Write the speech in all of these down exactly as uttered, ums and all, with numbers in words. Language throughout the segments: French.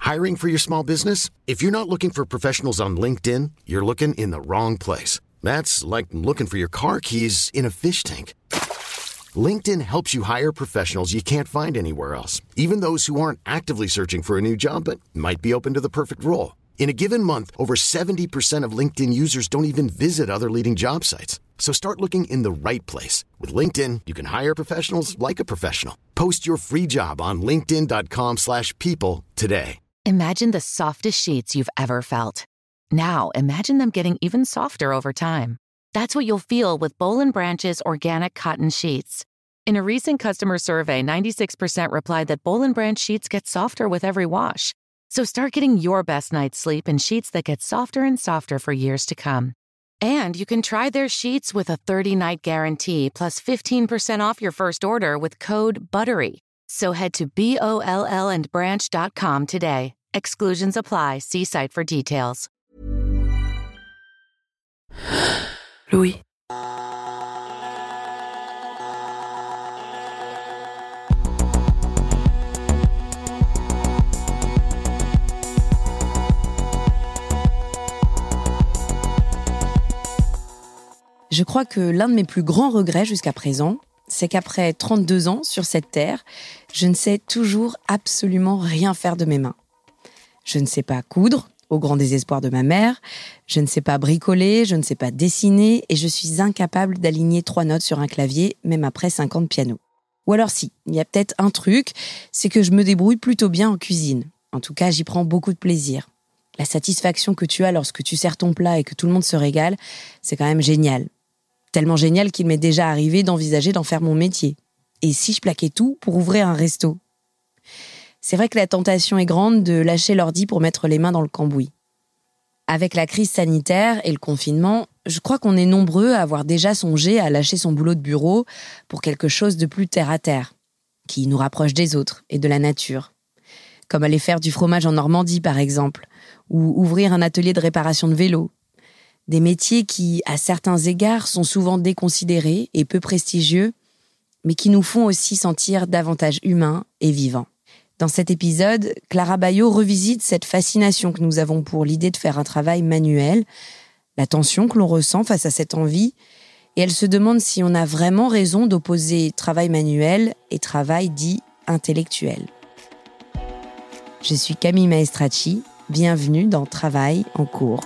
Hiring for your small business? If you're not looking for professionals on LinkedIn, you're looking in the wrong place. That's like looking for your car keys in a fish tank. LinkedIn helps you hire professionals you can't find anywhere else, even those who aren't actively searching for a new job but might be open to the perfect role. In a given month, over seventy percent of LinkedIn users don't even visit other leading job sites. So start looking in the right place. With LinkedIn, you can hire professionals like a professional. Post your free job on linkedin.com slash people today. Imagine the softest sheets you've ever felt. Now, imagine them getting even softer over time. That's what you'll feel with Boll and Branch's organic cotton sheets. In a recent customer survey, ninety-six percent replied that Boll and Branch sheets get softer with every wash. So start getting your best night's sleep in sheets that get softer and softer for years to come. And you can try their sheets with a thirty-night guarantee plus fifteen percent off your first order with code BUTTERY. So head to B O L L and branch dot com today. Exclusions apply. See site for details. Louis. Je crois que l'un de mes plus grands regrets jusqu'à présent, c'est qu'après trente-deux ans sur cette terre, je ne sais toujours absolument rien faire de mes mains. Je ne sais pas coudre, au grand désespoir de ma mère, je ne sais pas bricoler, je ne sais pas dessiner et je suis incapable d'aligner trois notes sur un clavier, même après cinq ans de piano. Ou alors si, il y a peut-être un truc, c'est que je me débrouille plutôt bien en cuisine. En tout cas, j'y prends beaucoup de plaisir. La satisfaction que tu as lorsque tu sers ton plat et que tout le monde se régale, c'est quand même génial. Tellement génial qu'il m'est déjà arrivé d'envisager d'en faire mon métier. Et si je plaquais tout pour ouvrir un resto ? C'est vrai que la tentation est grande de lâcher l'ordi pour mettre les mains dans le cambouis. Avec la crise sanitaire et le confinement, je crois qu'on est nombreux à avoir déjà songé à lâcher son boulot de bureau pour quelque chose de plus terre-à-terre, qui nous rapproche des autres et de la nature. Comme aller faire du fromage en Normandie, par exemple, ou ouvrir un atelier de réparation de vélos. Des métiers qui, à certains égards, sont souvent déconsidérés et peu prestigieux, mais qui nous font aussi sentir davantage humains et vivants. Dans cet épisode, Clara Baillot revisite cette fascination que nous avons pour l'idée de faire un travail manuel, la tension que l'on ressent face à cette envie, et elle se demande si on a vraiment raison d'opposer travail manuel et travail dit intellectuel. Je suis Camille Maestracci, bienvenue dans Travail en cours.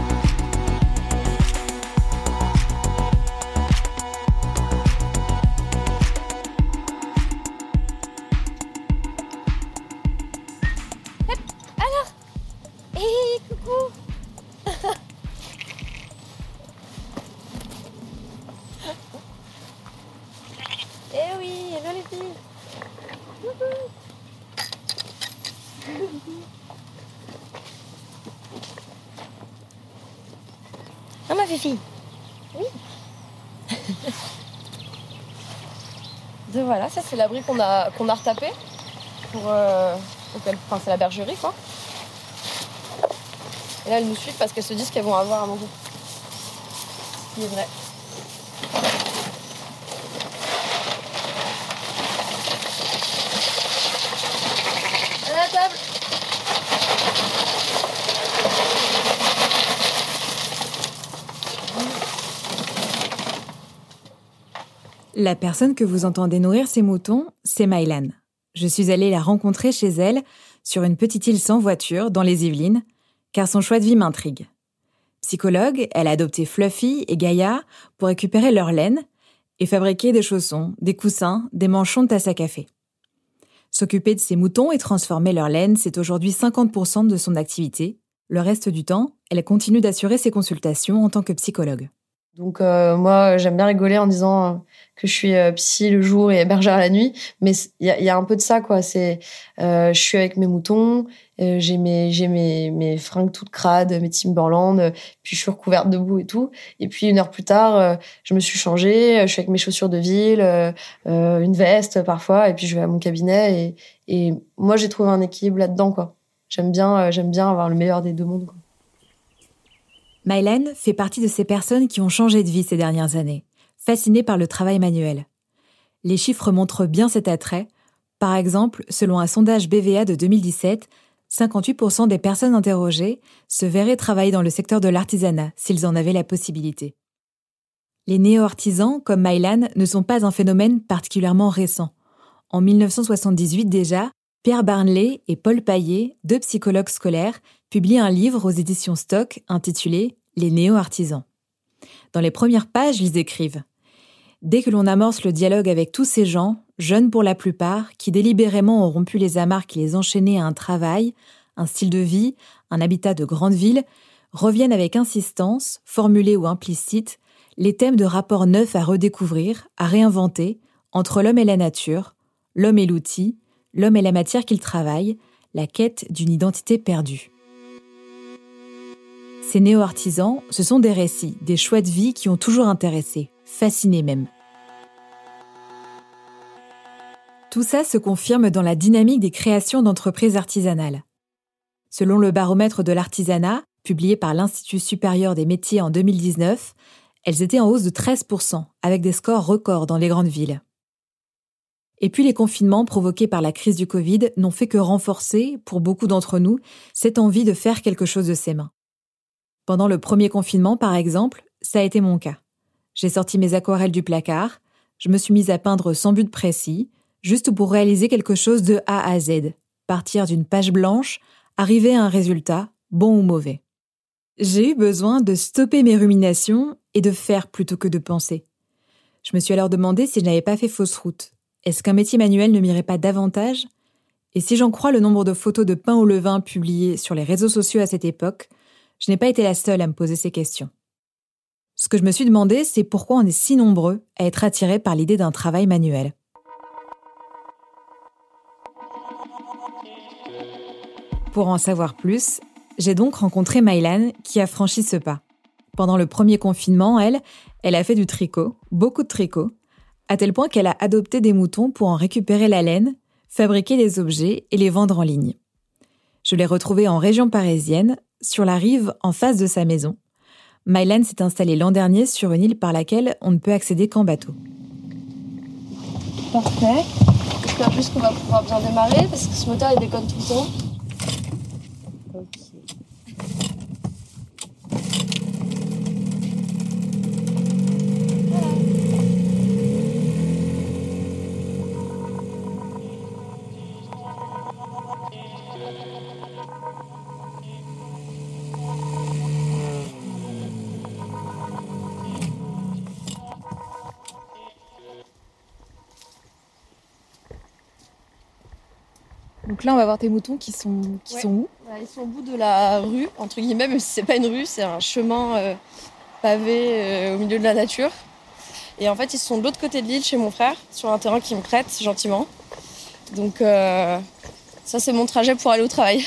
Non, ma Fifi. Oui. Donc voilà, ça c'est l'abri qu'on a, qu'on a retapé. Pour, euh, pour qu'elle, enfin, c'est la bergerie, quoi. Et là, elles nous suivent parce qu'elles se disent qu'elles vont avoir à manger. Ce qui est vrai. À la table. La personne que vous entendez nourrir ses moutons, c'est Maïlane. Je suis allée la rencontrer chez elle, sur une petite île sans voiture, dans les Yvelines, car son choix de vie m'intrigue. Psychologue, elle a adopté Fluffy et Gaïa pour récupérer leur laine et fabriquer des chaussons, des coussins, des manchons de tasse à café. S'occuper de ses moutons et transformer leur laine, c'est aujourd'hui cinquante pour cent de son activité. Le reste du temps, elle continue d'assurer ses consultations en tant que psychologue. Donc euh, moi, j'aime bien rigoler en disant que je suis euh, psy le jour et hébergère la nuit, mais il y a, y a un peu de ça, quoi. C'est, euh, je suis avec mes moutons, euh, j'ai mes j'ai mes mes fringues toutes crades, mes Timberland, euh, puis je suis recouverte de boue et tout. Et puis une heure plus tard, euh, je me suis changée, je suis avec mes chaussures de ville, euh, euh, une veste parfois, et puis je vais à mon cabinet. Et, et moi, j'ai trouvé un équilibre là-dedans, quoi. J'aime bien euh, j'aime bien avoir le meilleur des deux mondes, quoi. Maïlane fait partie de ces personnes qui ont changé de vie ces dernières années, fascinées par le travail manuel. Les chiffres montrent bien cet attrait. Par exemple, selon un sondage B V A de deux mille dix-sept, cinquante-huit pour cent des personnes interrogées se verraient travailler dans le secteur de l'artisanat s'ils en avaient la possibilité. Les néo-artisans, comme Mylan, ne sont pas un phénomène particulièrement récent. En dix-neuf cent soixante-dix-huit déjà, Pierre Barnley et Paul Paillet, deux psychologues scolaires, publient un livre aux éditions Stock intitulé « Les néo-artisans ». Dans les premières pages, ils écrivent « Dès que l'on amorce le dialogue avec tous ces gens, jeunes pour la plupart, qui délibérément ont rompu les amarres qui les enchaînaient à un travail, un style de vie, un habitat de grande ville, reviennent avec insistance, formulés ou implicites, les thèmes de rapports neufs à redécouvrir, à réinventer, entre l'homme et la nature, l'homme et l'outil, l'homme et la matière qu'il travaille, la quête d'une identité perdue. » Ces néo-artisans, ce sont des récits, des choix de vie qui ont toujours intéressé, fasciné même. Tout ça se confirme dans la dynamique des créations d'entreprises artisanales. Selon le baromètre de l'artisanat, publié par l'Institut supérieur des métiers en deux mille dix-neuf, elles étaient en hausse de treize pour cent, avec des scores records dans les grandes villes. Et puis les confinements provoqués par la crise du Covid n'ont fait que renforcer, pour beaucoup d'entre nous, cette envie de faire quelque chose de ses mains. Pendant le premier confinement, par exemple, ça a été mon cas. J'ai sorti mes aquarelles du placard, je me suis mise à peindre sans but précis, juste pour réaliser quelque chose de A à Z, partir d'une page blanche, arriver à un résultat, bon ou mauvais. J'ai eu besoin de stopper mes ruminations et de faire plutôt que de penser. Je me suis alors demandé si je n'avais pas fait fausse route. Est-ce qu'un métier manuel ne m'irait pas davantage ? Et si j'en crois le nombre de photos de pain au levain publiées sur les réseaux sociaux à cette époque, je n'ai pas été la seule à me poser ces questions. Ce que je me suis demandé, c'est pourquoi on est si nombreux à être attirés par l'idée d'un travail manuel. Pour en savoir plus, j'ai donc rencontré Mylan qui a franchi ce pas. Pendant le premier confinement, elle, elle a fait du tricot, beaucoup de tricot, à tel point qu'elle a adopté des moutons pour en récupérer la laine, fabriquer des objets et les vendre en ligne. Je l'ai retrouvée en région parisienne, sur la rive en face de sa maison. Mylan s'est installée l'an dernier sur une île par laquelle on ne peut accéder qu'en bateau. Parfait. J'espère juste qu'on va pouvoir bien démarrer parce que ce moteur il déconne tout le temps. Ok. Donc là, on va voir tes moutons qui sont, qui ouais. sont où ? Ils sont au bout de la rue, entre guillemets, même si c'est pas une rue, c'est un chemin euh, pavé euh, au milieu de la nature. Et en fait, ils sont de l'autre côté de l'île, chez mon frère, sur un terrain qu'il me prête gentiment. Donc euh, ça, c'est mon trajet pour aller au travail.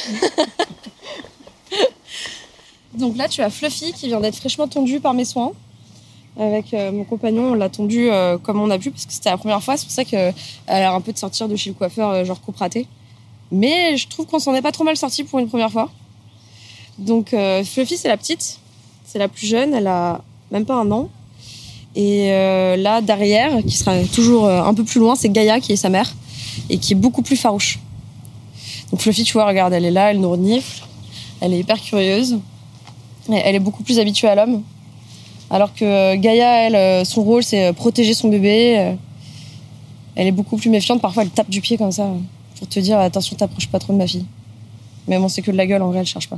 Donc là, tu as Fluffy qui vient d'être fraîchement tondue par mes soins. Avec euh, mon compagnon, on l'a tondue euh, comme on a pu, parce que c'était la première fois. C'est pour ça qu'elle a l'air un peu de sortir de chez le coiffeur, euh, genre coupe ratée. Mais je trouve qu'on s'en est pas trop mal sorti pour une première fois. Donc euh, Fluffy, c'est la petite, c'est la plus jeune, elle a même pas un an. Et euh, là, derrière, qui sera toujours euh, un peu plus loin, c'est Gaïa, qui est sa mère, et qui est beaucoup plus farouche. Donc Fluffy, tu vois, regarde, elle est là, elle nous renifle, elle est hyper curieuse, et elle est beaucoup plus habituée à l'homme. Alors que Gaïa, elle, son rôle, c'est protéger son bébé. Elle est beaucoup plus méfiante, parfois elle tape du pied comme ça, pour te dire attention, t'approches pas trop de ma fille. Mais bon, c'est que de la gueule, en vrai, elle cherche pas.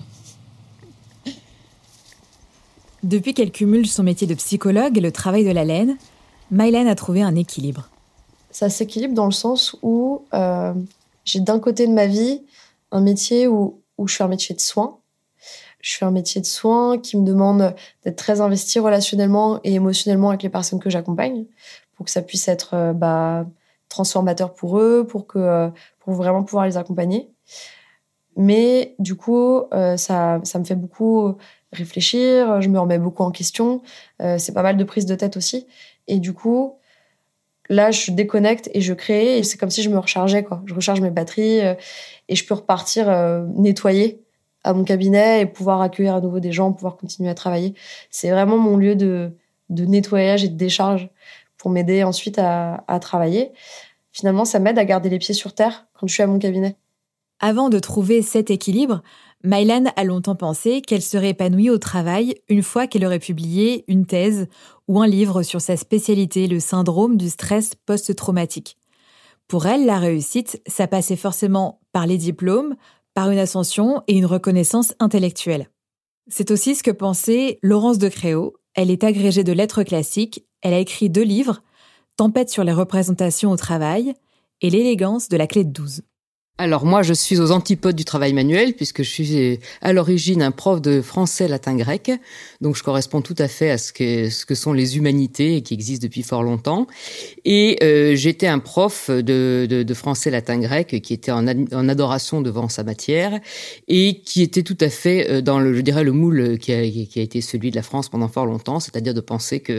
Depuis qu'elle cumule son métier de psychologue et le travail de la laine, Mylan a trouvé un équilibre. Ça s'équilibre dans le sens où euh, j'ai d'un côté de ma vie un métier où, où je fais un métier de soins. Je fais un métier de soins qui me demande d'être très investie relationnellement et émotionnellement avec les personnes que j'accompagne pour que ça puisse être euh, bah, transformateur pour eux, pour, que, euh, pour vraiment pouvoir les accompagner. Mais du coup, euh, ça, ça me fait beaucoup réfléchir, je me remets beaucoup en question. Euh, c'est pas mal de prise de tête aussi. Et du coup, là, je déconnecte et je crée. Et c'est comme si je me rechargeais, quoi. Je recharge mes batteries euh, et je peux repartir euh, nettoyer à mon cabinet et pouvoir accueillir à nouveau des gens, pouvoir continuer à travailler. C'est vraiment mon lieu de, de nettoyage et de décharge pour m'aider ensuite à, à travailler. Finalement, ça m'aide à garder les pieds sur terre quand je suis à mon cabinet. Avant de trouver cet équilibre, Maïlan a longtemps pensé qu'elle serait épanouie au travail une fois qu'elle aurait publié une thèse ou un livre sur sa spécialité, le syndrome du stress post-traumatique. Pour elle, la réussite, ça passait forcément par les diplômes, par une ascension et une reconnaissance intellectuelle. C'est aussi ce que pensait Laurence Decréau. Elle est agrégée de lettres classiques, elle a écrit deux livres, Tempête sur les représentations au travail et L'élégance de la clé de douze. Alors moi, je suis aux antipodes du travail manuel puisque je suis à l'origine un prof de français, latin, grec. Donc je corresponds tout à fait à ce que ce que sont les humanités qui existent depuis fort longtemps. Et euh, j'étais un prof de, de, de français, latin, grec qui était en, ad, en adoration devant sa matière et qui était tout à fait dans le, je dirais, le moule qui a, qui a été celui de la France pendant fort longtemps, c'est-à-dire de penser que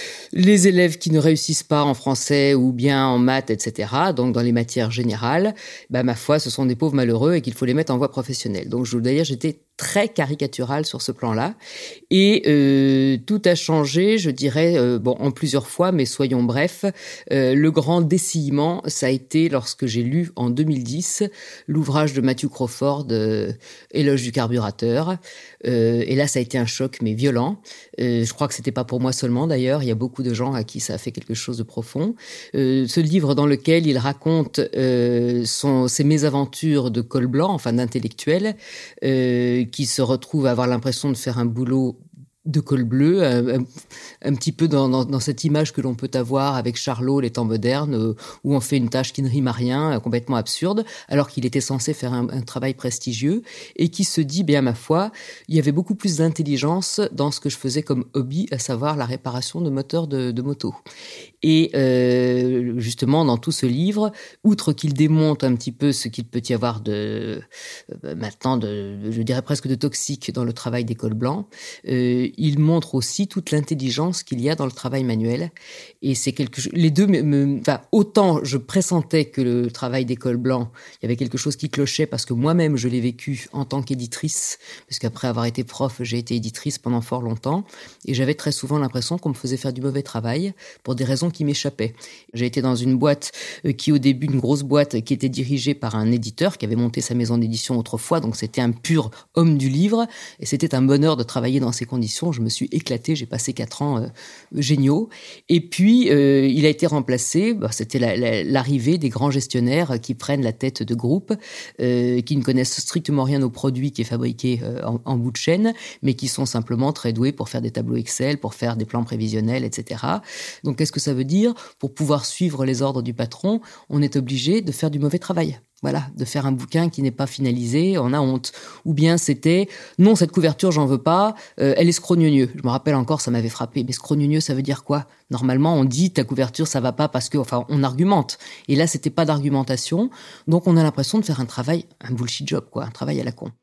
les élèves qui ne réussissent pas en français ou bien en maths, et cetera, donc dans les matières générales, bah ma foi, ce sont des pauvres malheureux et qu'il faut les mettre en voie professionnelle. Donc, je, d'ailleurs, j'étais très caricatural sur ce plan-là. Et euh, tout a changé, je dirais, euh, bon, en plusieurs fois, mais soyons brefs. Euh, le grand dessillement, ça a été lorsque j'ai lu en deux mille dix l'ouvrage de Matthew Crawford, euh, Éloge du carburateur. Euh, et là, ça a été un choc, mais violent. Euh, je crois que c'était pas pour moi seulement, d'ailleurs. Il y a beaucoup de gens à qui ça a fait quelque chose de profond. Euh, ce livre dans lequel il raconte euh, son, ses mésaventures de col blanc, enfin d'intellectuel, euh, qui se retrouve à avoir l'impression de faire un boulot de col bleu, un, un, un petit peu dans, dans, dans cette image que l'on peut avoir avec Charlot, les temps modernes, euh, où on fait une tâche qui ne rime à rien, euh, complètement absurde, alors qu'il était censé faire un, un travail prestigieux, et qui se dit, bien ma foi, il y avait beaucoup plus d'intelligence dans ce que je faisais comme hobby, à savoir la réparation de moteurs de, de moto. Et euh, justement, dans tout ce livre, outre qu'il démonte un petit peu ce qu'il peut y avoir de euh, maintenant, de, je dirais presque de toxique dans le travail des cols blancs, euh, il montre aussi toute l'intelligence qu'il y a dans le travail manuel. Et c'est quelque chose. Les deux, me, me, enfin, autant je pressentais que le travail des cols blancs, il y avait quelque chose qui clochait parce que moi-même je l'ai vécu en tant qu'éditrice, parce qu'après avoir été prof, j'ai été éditrice pendant fort longtemps, et j'avais très souvent l'impression qu'on me faisait faire du mauvais travail pour des raisons qui m'échappaient. J'ai été dans une boîte qui, au début, une grosse boîte qui était dirigée par un éditeur qui avait monté sa maison d'édition autrefois, donc c'était un pur homme du livre, et c'était un bonheur de travailler dans ces conditions. Je me suis éclatée, j'ai passé quatre ans euh, géniaux. Et puis, euh, il a été remplacé, bah, c'était la, la, l'arrivée des grands gestionnaires qui prennent la tête de groupes, euh, qui ne connaissent strictement rien au produit qui est fabriqué euh, en, en bout de chaîne, mais qui sont simplement très doués pour faire des tableaux Excel, pour faire des plans prévisionnels, et cetera. Donc, qu'est-ce que ça veut dire ? Pour pouvoir suivre les ordres du patron, on est obligé de faire du mauvais travail. Voilà, de faire un bouquin qui n'est pas finalisé, on a honte. Ou bien c'était, non, cette couverture, j'en veux pas, euh, elle est scrognonieux. Je me rappelle encore, ça m'avait frappé. Mais scrognonieux, ça veut dire quoi ? Normalement, on dit, ta couverture, ça va pas parce que, enfin, on argumente. Et là, c'était pas d'argumentation. Donc, on a l'impression de faire un travail, un bullshit job, quoi, un travail à la con.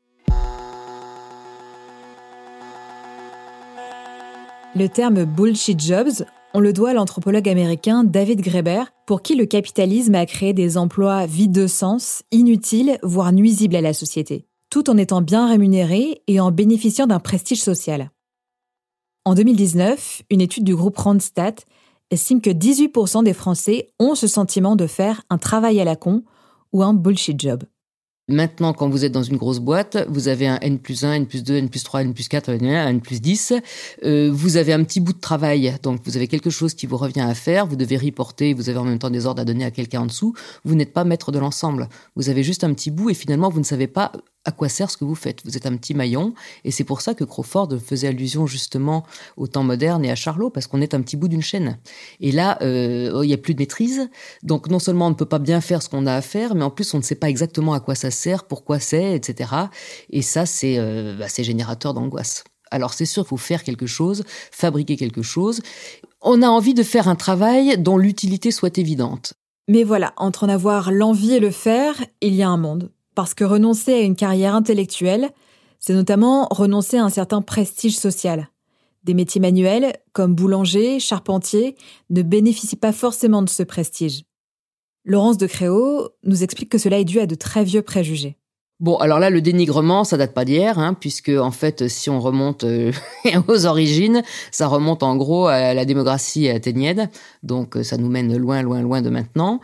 Le terme bullshit jobs, on le doit à l'anthropologue américain David Graeber, pour qui le capitalisme a créé des emplois vides de sens, inutiles, voire nuisibles à la société, tout en étant bien rémunérés et en bénéficiant d'un prestige social. En deux mille dix-neuf, une étude du groupe Randstad estime que dix-huit pour cent des Français ont ce sentiment de faire un travail à la con ou un bullshit job. Maintenant, quand vous êtes dans une grosse boîte, vous avez un N plus un, N plus deux, N plus trois, N plus quatre, N plus dix. Euh, vous avez un petit bout de travail, donc vous avez quelque chose qui vous revient à faire. Vous devez reporter, vous avez en même temps des ordres à donner à quelqu'un en dessous. Vous n'êtes pas maître de l'ensemble. Vous avez juste un petit bout et finalement, vous ne savez pas à quoi sert ce que vous faites. Vous êtes un petit maillon et c'est pour ça que Crawford faisait allusion justement au temps moderne et à Charlot, parce qu'on est un petit bout d'une chaîne. Et là, euh, il n'y a plus de maîtrise. Donc non seulement on ne peut pas bien faire ce qu'on a à faire, mais en plus on ne sait pas exactement à quoi ça sert, pourquoi c'est, et cetera. Et ça, c'est, euh, bah, c'est générateur d'angoisse. Alors c'est sûr, il faut faire quelque chose, fabriquer quelque chose. On a envie de faire un travail dont l'utilité soit évidente. Mais voilà, entre en avoir l'envie et le faire, il y a un monde. Parce que renoncer à une carrière intellectuelle, c'est notamment renoncer à un certain prestige social. Des métiers manuels, comme boulanger, charpentier, ne bénéficient pas forcément de ce prestige. Laurence Decréau nous explique que cela est dû à de très vieux préjugés. Bon, alors là, le dénigrement, ça date pas d'hier, hein, puisque en fait, si on remonte euh, aux origines, ça remonte en gros à la démocratie athénienne. Donc, ça nous mène loin, loin, loin de maintenant.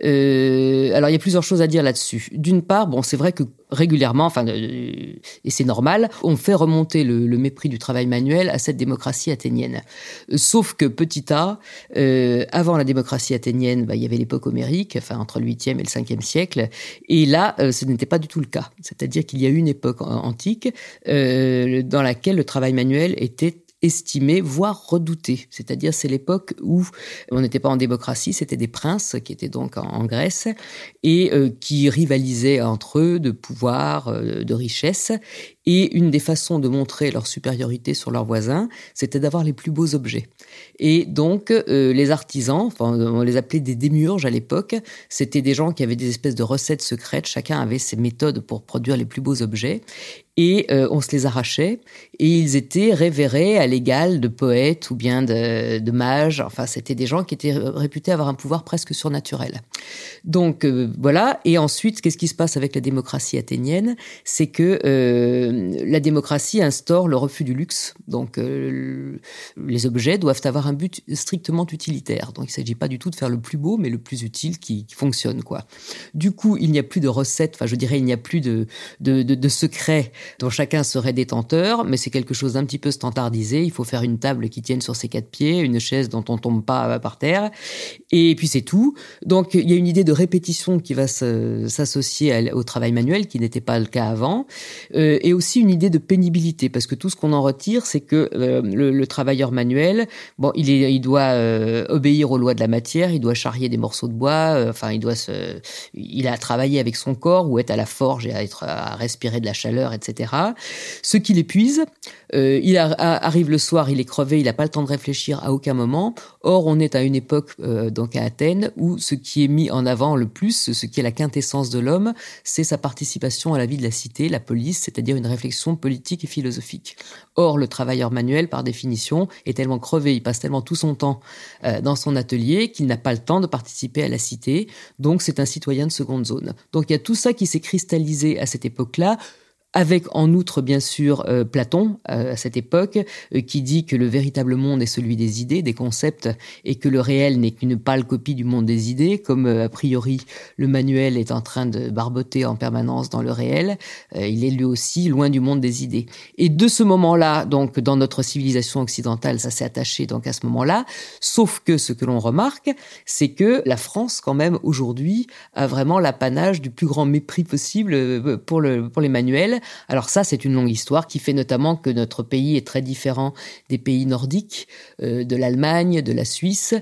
Euh, alors, il y a plusieurs choses à dire là-dessus. D'une part, bon, c'est vrai que régulièrement, enfin, euh, et c'est normal, on fait remonter le, le mépris du travail manuel à cette démocratie athénienne. Euh, sauf que petit a, euh, avant la démocratie athénienne, bah, il y avait l'époque homérique, enfin entre le huitième et le cinquième siècle, et là, euh, ce n'était pas du tout le cas. C'est-à-dire qu'il y a eu une époque antique euh, dans laquelle le travail manuel était estimé, voire redouté. C'est-à-dire, c'est l'époque où on n'était pas en démocratie, c'était des princes qui étaient donc en, en Grèce et euh, qui rivalisaient entre eux de pouvoir, euh, de richesse. Et une des façons de montrer leur supériorité sur leurs voisins, c'était d'avoir les plus beaux objets. Et donc, euh, les artisans, enfin, on les appelait des démiurges à l'époque, c'était des gens qui avaient des espèces de recettes secrètes, chacun avait ses méthodes pour produire les plus beaux objets. Et euh, on se les arrachait, et ils étaient révérés à l'égal de poètes ou bien de, de mages. Enfin, c'était des gens qui étaient réputés avoir un pouvoir presque surnaturel. Donc, euh, voilà. Et ensuite, qu'est-ce qui se passe avec la démocratie athénienne ? C'est que euh, la démocratie instaure le refus du luxe. Donc, euh, les objets doivent avoir un but strictement utilitaire. Donc, il ne s'agit pas du tout de faire le plus beau, mais le plus utile qui, qui fonctionne, quoi. Du coup, il n'y a plus de recettes, enfin, je dirais, il n'y a plus de, de, de, de secrets dont chacun serait détenteur, mais c'est quelque chose d'un petit peu standardisé. Il faut faire une table qui tienne sur ses quatre pieds, une chaise dont on tombe pas par terre, et puis c'est tout. Donc, il y a une idée de répétition qui va se, s'associer au travail manuel, qui n'était pas le cas avant, euh, et aussi une idée de pénibilité, parce que tout ce qu'on en retire, c'est que euh, le, le travailleur manuel, bon, il, est, il doit euh, obéir aux lois de la matière, il doit charrier des morceaux de bois, euh, enfin, il doit se, il a à travailler avec son corps, ou être à la forge et à, être, à respirer de la chaleur, et cetera. Ce qui l'épuise, euh, il a, a, arrive le soir, il est crevé, il n'a pas le temps de réfléchir à aucun moment. Or, on est à une époque, euh, donc à Athènes, où ce qui est mis en avant le plus, ce qui est la quintessence de l'homme, c'est sa participation à la vie de la cité, la police, c'est-à-dire une réflexion politique et philosophique. Or, le travailleur manuel, par définition, est tellement crevé, il passe tellement tout son temps euh, dans son atelier qu'il n'a pas le temps de participer à la cité. Donc, c'est un citoyen de seconde zone. Donc, il y a tout ça qui s'est cristallisé à cette époque-là, avec en outre, bien sûr, euh, Platon, euh, à cette époque, euh, qui dit que le véritable monde est celui des idées, des concepts, et que le réel n'est qu'une pâle copie du monde des idées, comme euh, a priori le manuel est en train de barboter en permanence dans le réel, euh, il est lui aussi loin du monde des idées. Et de ce moment-là, donc, dans notre civilisation occidentale, ça s'est attaché donc à ce moment-là, sauf que ce que l'on remarque, c'est que la France, quand même, aujourd'hui, a vraiment l'apanage du plus grand mépris possible pour, le, pour les manuels. Alors ça, c'est une longue histoire qui fait notamment que notre pays est très différent des pays nordiques, euh, de l'Allemagne, de la Suisse.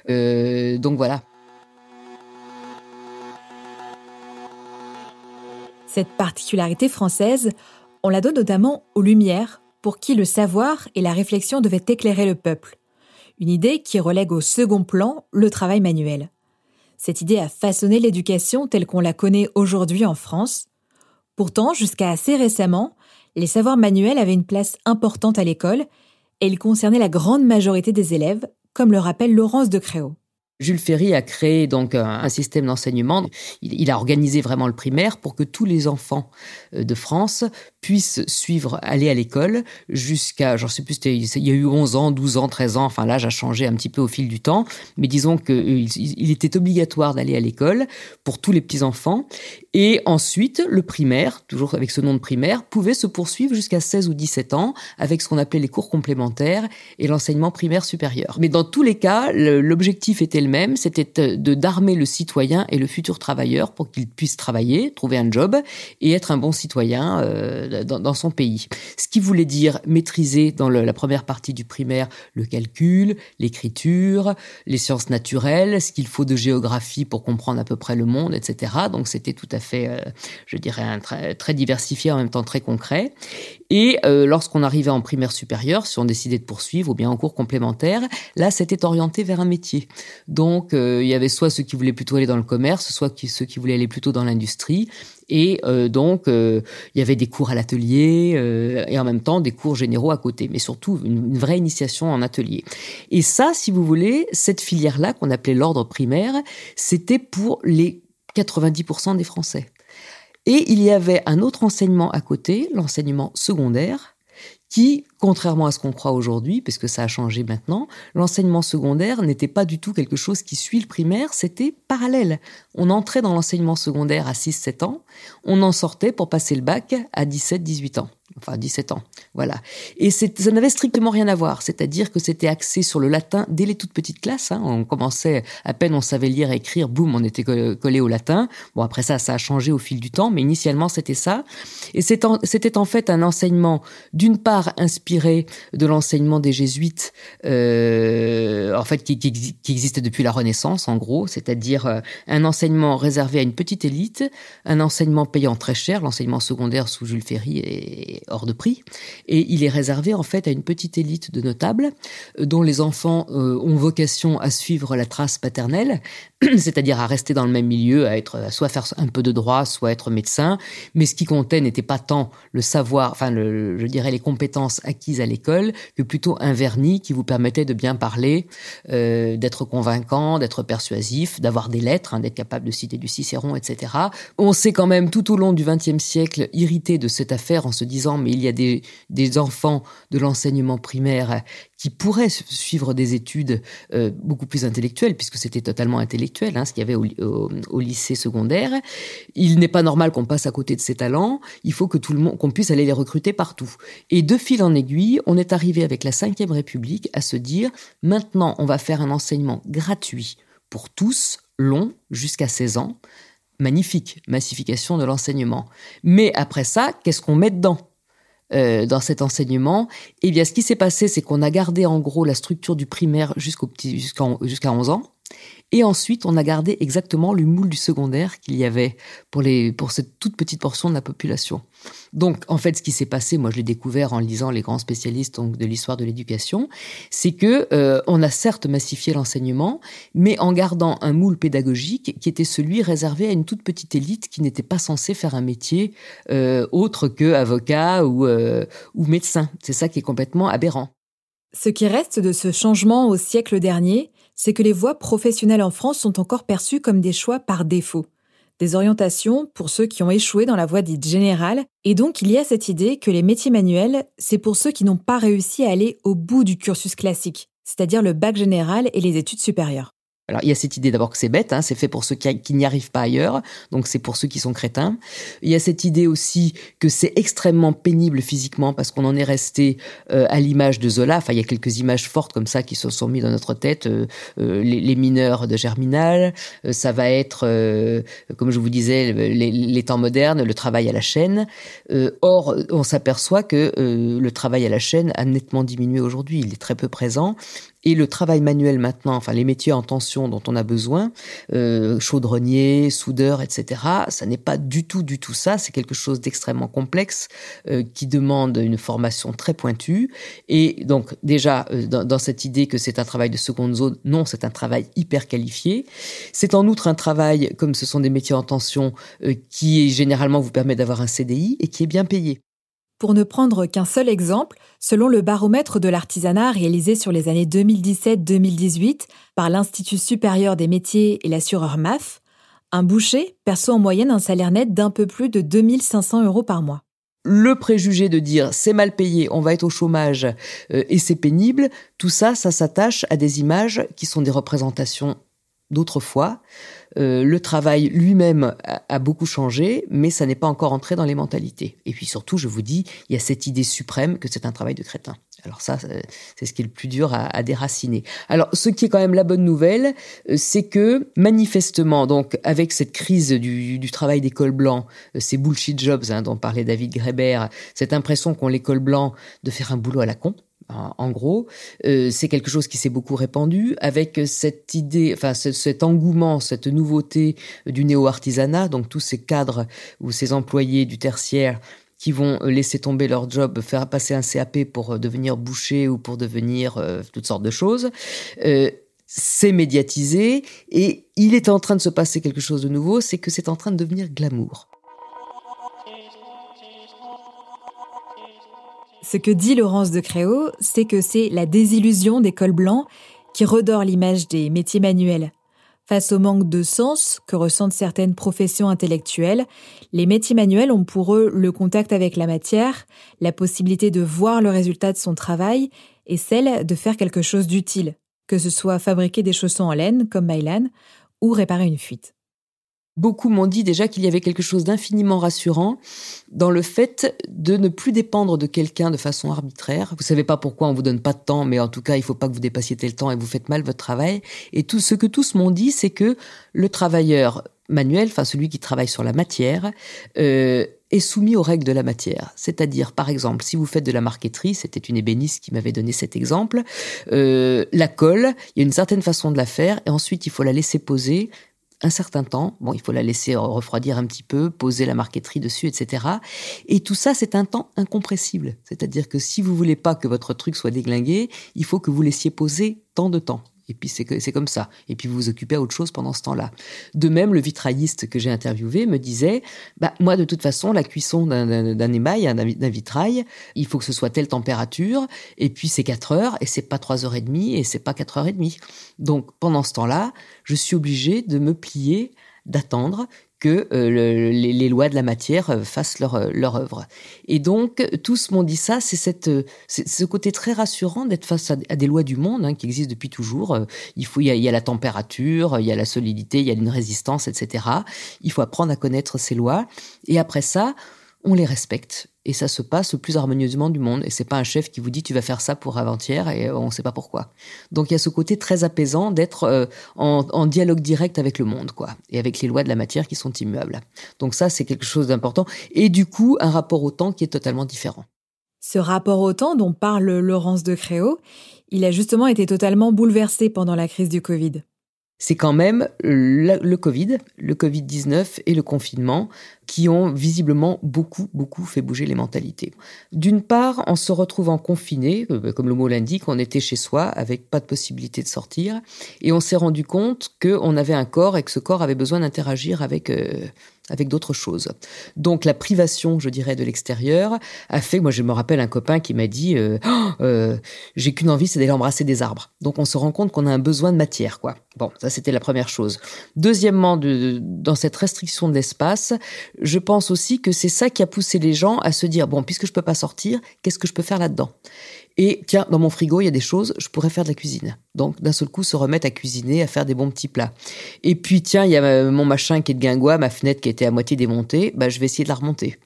Euh, donc voilà. Cette particularité française, on la doit notamment aux Lumières, pour qui le savoir et la réflexion devaient éclairer le peuple. Une idée qui relègue au second plan le travail manuel. Cette idée a façonné l'éducation telle qu'on la connaît aujourd'hui en France. Pourtant, jusqu'à assez récemment, les savoirs manuels avaient une place importante à l'école et ils concernaient la grande majorité des élèves, comme le rappelle Laurence de Créaut. Jules Ferry a créé donc un, un système d'enseignement. Il, il a organisé vraiment le primaire pour que tous les enfants de France puissent suivre, aller à l'école jusqu'à, je ne sais plus, il y a eu onze ans, douze ans, treize ans, enfin l'âge a changé un petit peu au fil du temps, mais disons qu'il il était obligatoire d'aller à l'école pour tous les petits-enfants. Et ensuite, le primaire, toujours avec ce nom de primaire, pouvait se poursuivre jusqu'à seize ou dix-sept ans avec ce qu'on appelait les cours complémentaires et l'enseignement primaire supérieur. Mais dans tous les cas, le, l'objectif était le même, c'était de d'armer le citoyen et le futur travailleur pour qu'il puisse travailler, trouver un job et être un bon citoyen euh, dans, dans son pays. Ce qui voulait dire maîtriser dans le, la première partie du primaire le calcul, l'écriture, les sciences naturelles, ce qu'il faut de géographie pour comprendre à peu près le monde, et cetera. Donc c'était tout à fait, euh, je dirais, un, très, très diversifié, en même temps très concret. Et euh, lorsqu'on arrivait en primaire supérieure, si on décidait de poursuivre ou bien en cours complémentaire, là c'était orienté vers un métier. Donc, euh, il y avait soit ceux qui voulaient plutôt aller dans le commerce, soit qui, ceux qui voulaient aller plutôt dans l'industrie. Et euh, donc, euh, il y avait des cours à l'atelier euh, et en même temps des cours généraux à côté. Mais surtout, une, une vraie initiation en atelier. Et ça, si vous voulez, cette filière-là qu'on appelait l'ordre primaire, c'était pour les quatre-vingt-dix pour cent des Français. Et il y avait un autre enseignement à côté, l'enseignement secondaire, qui, contrairement à ce qu'on croit aujourd'hui, parce que ça a changé maintenant, l'enseignement secondaire n'était pas du tout quelque chose qui suit le primaire, c'était parallèle. On entrait dans l'enseignement secondaire à six sept ans, on en sortait pour passer le bac à dix-sept dix-huit ans. Enfin, dix-sept ans, voilà. Et c'est, ça n'avait strictement rien à voir, c'est-à-dire que c'était axé sur le latin dès les toutes petites classes. Hein. On commençait, à peine on savait lire et écrire, boum, on était collé au latin. Bon, après ça, ça a changé au fil du temps, mais initialement, c'était ça. Et c'était en, c'était en fait un enseignement, d'une part, inspiré de l'enseignement des jésuites, euh, en fait, qui, qui, qui existait depuis la Renaissance, en gros, c'est-à-dire euh, un enseignement réservé à une petite élite, un enseignement payant très cher, l'enseignement secondaire sous Jules Ferry est hors de prix, et il est réservé en fait à une petite élite de notables euh, dont les enfants euh, ont vocation à suivre la trace paternelle, c'est-à-dire à rester dans le même milieu, à être, à soit faire un peu de droit, soit être médecin, mais ce qui comptait n'était pas tant le savoir, enfin le, je dirais les compétences acquises à l'école, que plutôt un vernis qui vous permettait de bien parler, euh, d'être convaincant, d'être persuasif, d'avoir des lettres, hein, d'être capable de citer du Cicéron, et cetera. On s'est quand même tout au long du vingtième siècle irrité de cette affaire en se disant mais il y a des, des enfants de l'enseignement primaire qui pourraient suivre des études euh, beaucoup plus intellectuelles, puisque c'était totalement intellectuel, hein, ce qu'il y avait au, au, au lycée secondaire. Il n'est pas normal qu'on passe à côté de ces talents, il faut que tout le monde, qu'on puisse aller les recruter partout. Et de fil en aiguille, on est arrivé avec la cinquième République à se dire, maintenant on va faire un enseignement gratuit pour tous, long, jusqu'à seize ans. Magnifique, massification de l'enseignement. Mais après ça, qu'est-ce qu'on met dedans ? Euh, dans cet enseignement, eh bien, ce qui s'est passé, c'est qu'on a gardé en gros la structure du primaire jusqu'au petit, jusqu'à, jusqu'à onze ans. Et ensuite, on a gardé exactement le moule du secondaire qu'il y avait pour, les, pour cette toute petite portion de la population. Donc, en fait, ce qui s'est passé, moi je l'ai découvert en lisant les grands spécialistes donc, de l'histoire de l'éducation, c'est que euh, on a certes massifié l'enseignement, mais en gardant un moule pédagogique qui était celui réservé à une toute petite élite qui n'était pas censée faire un métier euh, autre que avocat ou, euh, ou médecin. C'est ça qui est complètement aberrant. Ce qui reste de ce changement au siècle dernier, c'est que les voies professionnelles en France sont encore perçues comme des choix par défaut. Des orientations pour ceux qui ont échoué dans la voie dite générale, et donc il y a cette idée que les métiers manuels, c'est pour ceux qui n'ont pas réussi à aller au bout du cursus classique, c'est-à-dire le bac général et les études supérieures. Alors, il y a cette idée d'abord que c'est bête, hein, c'est fait pour ceux qui, qui n'y arrivent pas ailleurs, donc c'est pour ceux qui sont crétins. Il y a cette idée aussi que c'est extrêmement pénible physiquement parce qu'on en est resté euh, à l'image de Zola. Enfin, il y a quelques images fortes comme ça qui se sont mises dans notre tête. Euh, euh, les, les mineurs de Germinal, euh, ça va être, euh, comme je vous disais, les, les temps modernes, le travail à la chaîne. Euh, or, on s'aperçoit que euh, le travail à la chaîne a nettement diminué aujourd'hui. Il est très peu présent. Et le travail manuel maintenant, enfin les métiers en tension dont on a besoin, euh, chaudronnier, soudeur, et cetera, ça n'est pas du tout, du tout ça. C'est quelque chose d'extrêmement complexe euh, qui demande une formation très pointue. Et donc déjà, euh, dans, dans cette idée que c'est un travail de seconde zone, non, c'est un travail hyper qualifié. C'est en outre un travail, comme ce sont des métiers en tension, euh, qui généralement vous permet d'avoir un C D I et qui est bien payé. Pour ne prendre qu'un seul exemple, selon le baromètre de l'artisanat réalisé sur les années deux mille dix-sept deux mille dix-huit par l'Institut supérieur des métiers et l'assureur M A F, un boucher perçoit en moyenne un salaire net d'un peu plus de deux mille cinq cents euros par mois. Le préjugé de dire c'est mal payé, on va être au chômage euh, et c'est pénible, tout ça, ça s'attache à des images qui sont des représentations d'autrefois. Euh, le travail lui-même a, a beaucoup changé, mais ça n'est pas encore entré dans les mentalités. Et puis surtout, je vous dis, il y a cette idée suprême que c'est un travail de crétin. Alors ça, c'est ce qui est le plus dur à, à déraciner. Alors, ce qui est quand même la bonne nouvelle, c'est que manifestement, donc avec cette crise du, du travail des cols blancs, ces bullshit jobs hein, dont parlait David Graeber, cette impression qu'ont les cols blancs de faire un boulot à la con, en gros, euh, c'est quelque chose qui s'est beaucoup répandu avec cette idée, enfin ce, cet engouement, cette nouveauté du néo-artisanat, donc tous ces cadres ou ces employés du tertiaire qui vont laisser tomber leur job, faire passer un C A P pour devenir boucher ou pour devenir euh, toutes sortes de choses. Euh, c'est médiatisé et il est en train de se passer quelque chose de nouveau, c'est que c'est en train de devenir glamour. Ce que dit Laurence Decréau, c'est que c'est la désillusion des cols blancs qui redore l'image des métiers manuels. Face au manque de sens que ressentent certaines professions intellectuelles, les métiers manuels ont pour eux le contact avec la matière, la possibilité de voir le résultat de son travail et celle de faire quelque chose d'utile, que ce soit fabriquer des chaussons en laine, comme Maïlan, ou réparer une fuite. Beaucoup m'ont dit déjà qu'il y avait quelque chose d'infiniment rassurant dans le fait de ne plus dépendre de quelqu'un de façon arbitraire. Vous savez pas pourquoi on vous donne pas de temps, mais en tout cas, il faut pas que vous dépassiez tel temps et vous faites mal votre travail. Et tout ce que tous m'ont dit, c'est que le travailleur manuel, enfin celui qui travaille sur la matière, euh, est soumis aux règles de la matière. C'est-à-dire, par exemple, si vous faites de la marqueterie, c'était une ébéniste qui m'avait donné cet exemple, euh, la colle, il y a une certaine façon de la faire et ensuite il faut la laisser poser un certain temps. Bon, il faut la laisser refroidir un petit peu, poser la marqueterie dessus, et cetera. Et tout ça, c'est un temps incompressible. C'est-à-dire que si vous voulez pas que votre truc soit déglingué, il faut que vous laissiez poser tant de temps. Et puis c'est, que, c'est comme ça. Et puis vous vous occupez à autre chose pendant ce temps-là. De même, le vitrailliste que j'ai interviewé me disait, bah moi de toute façon, la cuisson d'un, d'un, d'un émail, d'un, d'un vitrail, il faut que ce soit telle température. Et puis c'est quatre heures, et c'est pas trois heures et demie, et c'est pas quatre heures et demie. Donc pendant ce temps-là, je suis obligée de me plier, d'attendre que euh, le, les, les lois de la matière euh, fassent leur, euh, leur œuvre. Et donc, tous m'ont dit ça, c'est, cette, euh, c'est ce côté très rassurant d'être face à, à des lois du monde hein, qui existent depuis toujours. Euh, il faut, il y a, il y a la température, il y a la solidité, il y a une résistance, et cetera. Il faut apprendre à connaître ces lois. Et après ça, on les respecte. Et ça se passe le plus harmonieusement du monde. Et c'est pas un chef qui vous dit tu vas faire ça pour avant-hier et on sait pas pourquoi. Donc il y a ce côté très apaisant d'être euh, en, en dialogue direct avec le monde, quoi. Et avec les lois de la matière qui sont immuables. Donc ça, c'est quelque chose d'important. Et du coup, un rapport au temps qui est totalement différent. Ce rapport au temps dont parle Laurence Decréau, il a justement été totalement bouleversé pendant la crise du Covid. C'est quand même le, le Covid, le covid dix-neuf et le confinement qui ont visiblement beaucoup, beaucoup fait bouger les mentalités. D'une part, en se retrouvant confiné, comme le mot l'indique, on était chez soi avec pas de possibilité de sortir et on s'est rendu compte qu'on avait un corps et que ce corps avait besoin d'interagir avec... Euh, avec d'autres choses. Donc la privation, je dirais, de l'extérieur a fait, moi je me rappelle un copain qui m'a dit euh, oh, euh, j'ai qu'une envie, c'est d'aller embrasser des arbres. Donc on se rend compte qu'on a un besoin de matière, quoi. Bon, ça c'était la première chose. Deuxièmement, de, de, dans cette restriction de l'espace, je pense aussi que c'est ça qui a poussé les gens à se dire bon, puisque je peux pas sortir, qu'est-ce que je peux faire là-dedans ? Et tiens, dans mon frigo, il y a des choses, je pourrais faire de la cuisine. Donc, d'un seul coup, se remettre à cuisiner, à faire des bons petits plats. Et puis, tiens, il y a mon machin qui est de guingois, ma fenêtre qui était à moitié démontée, bah, je vais essayer de la remonter.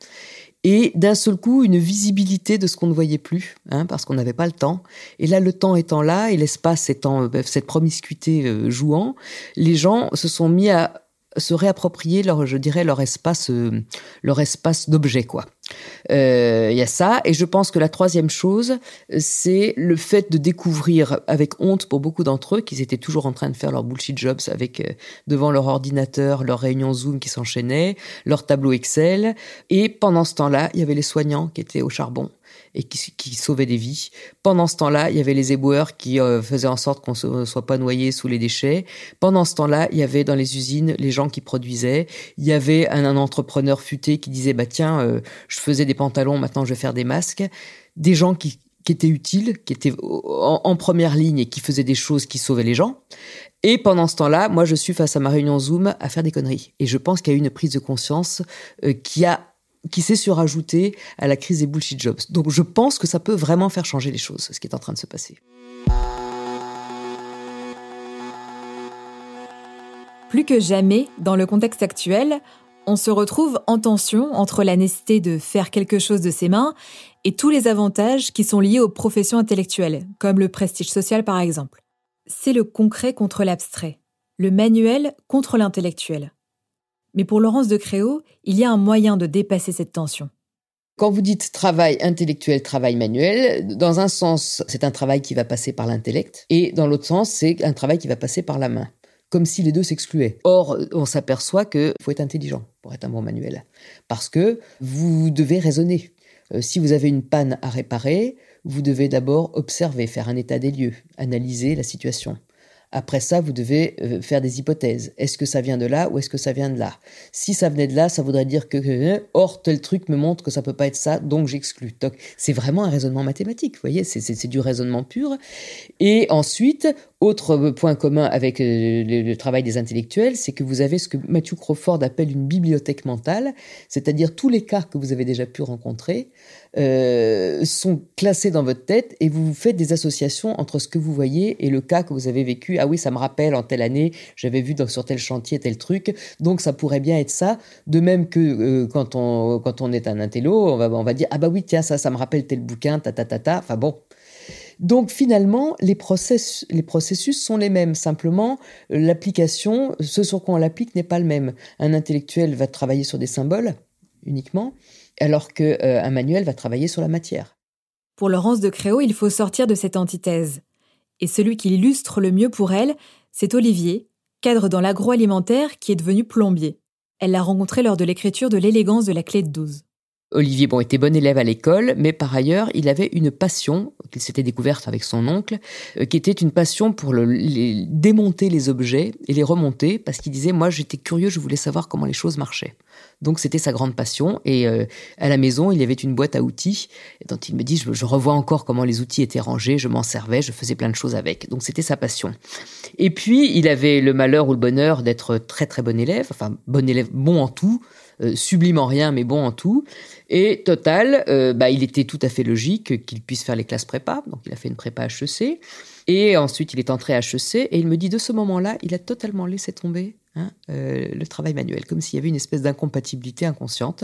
Et d'un seul coup, une visibilité de ce qu'on ne voyait plus, hein, parce qu'on n'avait pas le temps. Et là, le temps étant là, et l'espace étant, cette promiscuité euh, jouant, les gens se sont mis à se réapproprier leur, je dirais, leur espace, euh, leur espace d'objet, quoi. Il euh, y a ça, et je pense que la troisième chose, c'est le fait de découvrir avec honte pour beaucoup d'entre eux qu'ils étaient toujours en train de faire leur bullshit jobs avec euh, devant leur ordinateur, leurs réunions Zoom qui s'enchaînaient, leur tableau Excel, et pendant ce temps-là, il y avait les soignants qui étaient au charbon et qui, qui sauvaient des vies. Pendant ce temps-là, il y avait les éboueurs qui euh, faisaient en sorte qu'on ne soit pas noyé sous les déchets. Pendant ce temps-là, il y avait dans les usines les gens qui produisaient. Il y avait un, un entrepreneur futé qui disait bah tiens, euh, je faisais des pantalons, maintenant je vais faire des masques. Des gens qui, qui étaient utiles, qui étaient en, en première ligne et qui faisaient des choses qui sauvaient les gens. Et pendant ce temps-là, moi je suis face à ma réunion Zoom à faire des conneries. Et je pense qu'il y a eu une prise de conscience euh, qui a qui s'est surajoutée à la crise des bullshit jobs. Donc je pense que ça peut vraiment faire changer les choses, ce qui est en train de se passer. Plus que jamais, dans le contexte actuel, on se retrouve en tension entre la nécessité de faire quelque chose de ses mains et tous les avantages qui sont liés aux professions intellectuelles, comme le prestige social par exemple. C'est le concret contre l'abstrait, le manuel contre l'intellectuel. Mais pour Laurence Decréau, il y a un moyen de dépasser cette tension. Quand vous dites travail intellectuel, travail manuel, dans un sens, c'est un travail qui va passer par l'intellect, et dans l'autre sens, c'est un travail qui va passer par la main, comme si les deux s'excluaient. Or, on s'aperçoit qu'il faut être intelligent pour être un bon manuel, parce que vous devez raisonner. Euh, si vous avez une panne à réparer, vous devez d'abord observer, faire un état des lieux, analyser la situation. Après ça, vous devez euh, faire des hypothèses. Est-ce que ça vient de là ou est-ce que ça vient de là ? Si ça venait de là, ça voudrait dire que euh, or, tel truc me montre que ça peut pas être ça, donc j'exclus. Donc, c'est vraiment un raisonnement mathématique, vous voyez, c'est, c'est, c'est du raisonnement pur. Et ensuite, Autre point commun avec le, le travail des intellectuels, c'est que vous avez ce que Matthew Crawford appelle une bibliothèque mentale, c'est-à-dire tous les cas que vous avez déjà pu rencontrer euh, sont classés dans votre tête et vous faites des associations entre ce que vous voyez et le cas que vous avez vécu. Ah oui, ça me rappelle en telle année, j'avais vu dans, sur tel chantier tel truc, donc ça pourrait bien être ça. De même que euh, quand, on, quand on est un intello, on va, on va dire « Ah bah oui, tiens, ça, ça me rappelle tel bouquin, ta ta ta ta », enfin bon. Donc finalement, les, process, les processus sont les mêmes. Simplement, l'application, ce sur quoi on l'applique n'est pas le même. Un intellectuel va travailler sur des symboles uniquement, alors qu'un euh, manuel va travailler sur la matière. Pour Laurence de Créault, il faut sortir de cette antithèse. Et celui qui l'illustre le mieux pour elle, c'est Olivier, cadre dans l'agroalimentaire qui est devenu plombier. Elle l'a rencontré lors de l'écriture de l'élégance de la clé de douze. Olivier, bon, était bon élève à l'école, mais par ailleurs, il avait une passion, qu'il s'était découverte avec son oncle, euh, qui était une passion pour le, les, démonter les objets et les remonter, parce qu'il disait, moi, j'étais curieux, je voulais savoir comment les choses marchaient. Donc, c'était sa grande passion. Et euh, à la maison, il y avait une boîte à outils, dont il me dit, je, je revois encore comment les outils étaient rangés, je m'en servais, je faisais plein de choses avec. Donc, c'était sa passion. Et puis, il avait le malheur ou le bonheur d'être très, très bon élève, enfin, bon élève, bon en tout, euh, sublime en rien, mais bon en tout. Et total, euh, bah, il était tout à fait logique qu'il puisse faire les classes prépa. Donc, il a fait une prépa H E C. Et ensuite, il est entré à H E C. Et il me dit, de ce moment-là, il a totalement laissé tomber hein, euh, le travail manuel, comme s'il y avait une espèce d'incompatibilité inconsciente.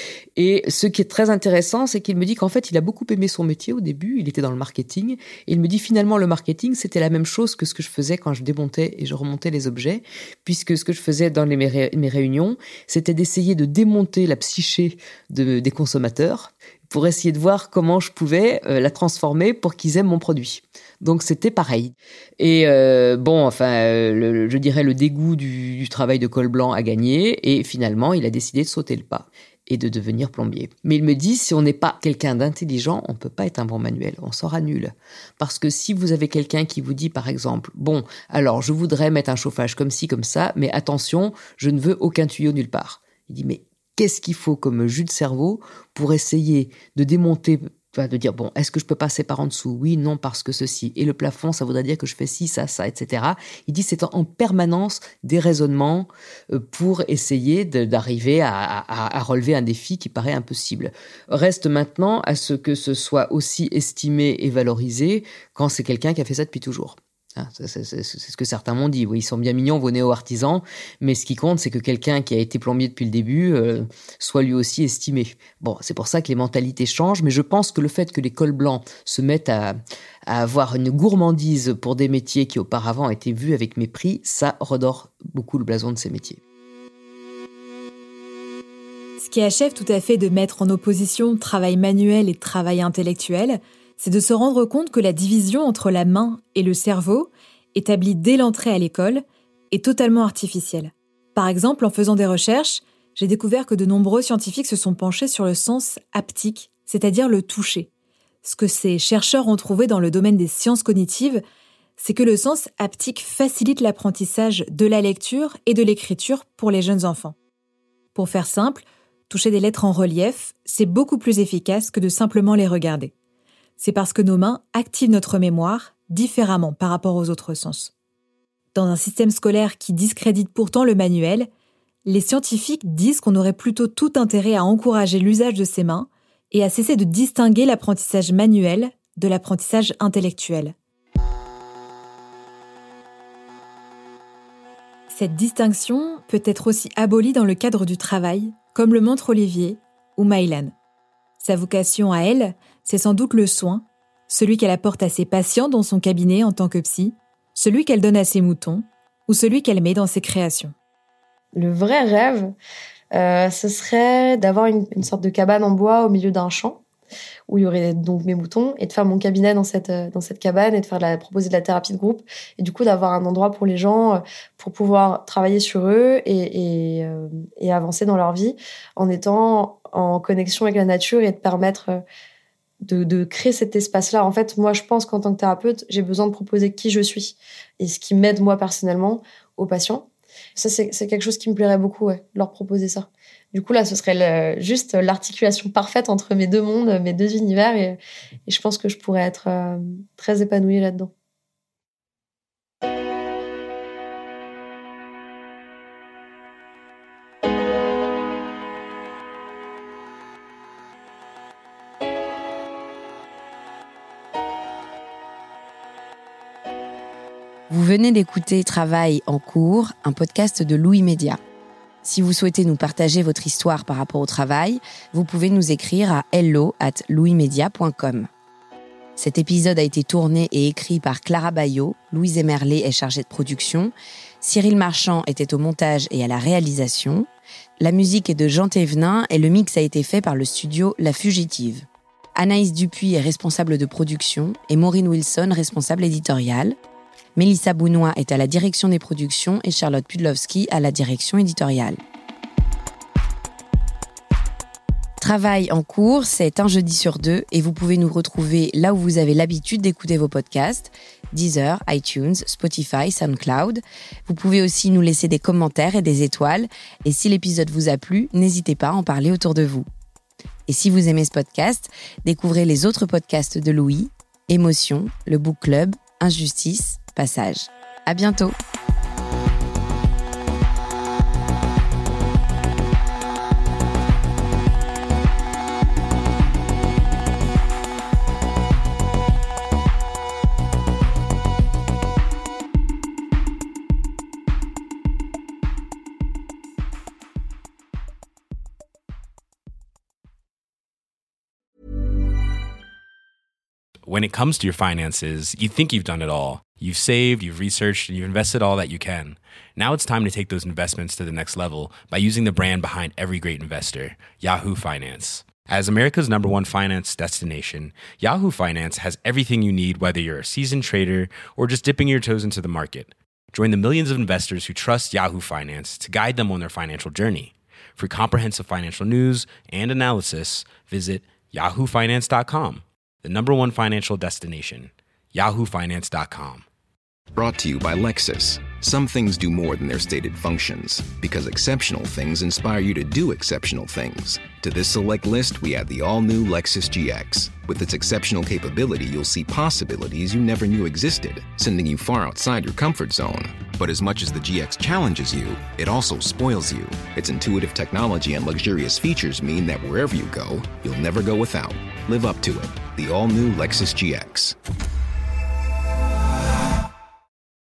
Et ce qui est très intéressant, c'est qu'il me dit qu'en fait, il a beaucoup aimé son métier au début. Il était dans le marketing. Et il me dit, finalement, le marketing, c'était la même chose que ce que je faisais quand je démontais et je remontais les objets. Puisque ce que je faisais dans les, mes, ré, mes réunions, c'était d'essayer de démonter la psyché de, des consommateurs pour essayer de voir comment je pouvais euh, la transformer pour qu'ils aiment mon produit. Donc c'était pareil. Et euh, bon, enfin, euh, le, je dirais le dégoût du, du travail de col blanc a gagné et finalement, il a décidé de sauter le pas et de devenir plombier. Mais il me dit, si on n'est pas quelqu'un d'intelligent, on ne peut pas être un bon manuel, on sera nul. Parce que si vous avez quelqu'un qui vous dit, par exemple, bon, alors je voudrais mettre un chauffage comme ci, comme ça, mais attention, je ne veux aucun tuyau nulle part. Il dit, mais qu'est-ce qu'il faut comme jus de cerveau pour essayer de démonter, de dire, bon, est-ce que je peux passer par en dessous? Oui, non, parce que ceci. Et le plafond, ça voudrait dire que je fais ci, ça, ça, et cetera. Il dit, c'est en permanence des raisonnements pour essayer de, d'arriver à, à, à relever un défi qui paraît impossible. Reste maintenant à ce que ce soit aussi estimé et valorisé quand c'est quelqu'un qui a fait ça depuis toujours. C'est, c'est, c'est, c'est ce que certains m'ont dit. Oui, ils sont bien mignons, vos néo-artisans, mais ce qui compte, c'est que quelqu'un qui a été plombier depuis le début euh, soit lui aussi estimé. Bon, c'est pour ça que les mentalités changent, mais je pense que le fait que les cols blancs se mettent à, à avoir une gourmandise pour des métiers qui auparavant étaient vus avec mépris, ça redore beaucoup le blason de ces métiers. Ce qui achève tout à fait de mettre en opposition travail manuel et travail intellectuel, c'est de se rendre compte que la division entre la main et le cerveau, établie dès l'entrée à l'école, est totalement artificielle. Par exemple, en faisant des recherches, j'ai découvert que de nombreux scientifiques se sont penchés sur le sens haptique, c'est-à-dire le toucher. Ce que ces chercheurs ont trouvé dans le domaine des sciences cognitives, c'est que le sens haptique facilite l'apprentissage de la lecture et de l'écriture pour les jeunes enfants. Pour faire simple, toucher des lettres en relief, c'est beaucoup plus efficace que de simplement les regarder. C'est parce que nos mains activent notre mémoire différemment par rapport aux autres sens. Dans un système scolaire qui discrédite pourtant le manuel, les scientifiques disent qu'on aurait plutôt tout intérêt à encourager l'usage de ses mains et à cesser de distinguer l'apprentissage manuel de l'apprentissage intellectuel. Cette distinction peut être aussi abolie dans le cadre du travail, comme le montrent Olivier ou Maïlan. Sa vocation à elle, c'est sans doute le soin, celui qu'elle apporte à ses patients dans son cabinet en tant que psy, celui qu'elle donne à ses moutons ou celui qu'elle met dans ses créations. Le vrai rêve, euh, ce serait d'avoir une, une sorte de cabane en bois au milieu d'un champ où il y aurait donc mes moutons et de faire mon cabinet dans cette, dans cette cabane et de faire de la, proposer de la thérapie de groupe et du coup d'avoir un endroit pour les gens pour pouvoir travailler sur eux et, et, euh, et avancer dans leur vie en étant en connexion avec la nature et de permettre de, de créer cet espace-là. En fait, moi, je pense qu'en tant que thérapeute, j'ai besoin de proposer qui je suis et ce qui m'aide moi personnellement aux patients. Ça, c'est, c'est quelque chose qui me plairait beaucoup, ouais, leur proposer ça. Du coup, là, ce serait le, juste l'articulation parfaite entre mes deux mondes, mes deux univers et, et je pense que je pourrais être euh, très épanouie là-dedans. Vous venez d'écouter Travail en cours, un podcast de Louis Média. Si vous souhaitez nous partager votre histoire par rapport au travail, vous pouvez nous écrire à hello arobase louis media point com. Cet épisode a été tourné et écrit par Clara Bayot, Louise Emerlé est chargée de production, Cyril Marchand était au montage et à la réalisation, la musique est de Jean Thévenin et le mix a été fait par le studio La Fugitive. Anaïs Dupuis est responsable de production et Maureen Wilson responsable éditoriale. Mélissa Bounois est à la direction des productions et Charlotte Pudlowski à la direction éditoriale. Travail en cours, c'est un jeudi sur deux et vous pouvez nous retrouver là où vous avez l'habitude d'écouter vos podcasts, Deezer, iTunes, Spotify, SoundCloud. Vous pouvez aussi nous laisser des commentaires et des étoiles. Et si l'épisode vous a plu, n'hésitez pas à en parler autour de vous. Et si vous aimez ce podcast, découvrez les autres podcasts de Louis, Émotion, le Book Club, Injustice, Passage. À bientôt. When it comes to your finances, you think you've done it all. You've saved, you've researched, and you've invested all that you can. Now it's time to take those investments to the next level by using the brand behind every great investor, Yahoo Finance. As America's number one finance destination, Yahoo Finance has everything you need, whether you're a seasoned trader or just dipping your toes into the market. Join the millions of investors who trust Yahoo Finance to guide them on their financial journey. For comprehensive financial news and analysis, visit yahoo finance dot com. The number one financial destination, yahoo finance dot com. Brought to you by Lexus. Some things do more than their stated functions, because exceptional things inspire you to do exceptional things. To this select list, we add the all-new Lexus G X. With its exceptional capability, you'll see possibilities you never knew existed, sending you far outside your comfort zone. But as much as the G X challenges you, it also spoils you. Its intuitive technology and luxurious features mean that wherever you go, you'll never go without. Live up to it. The all-new Lexus G X.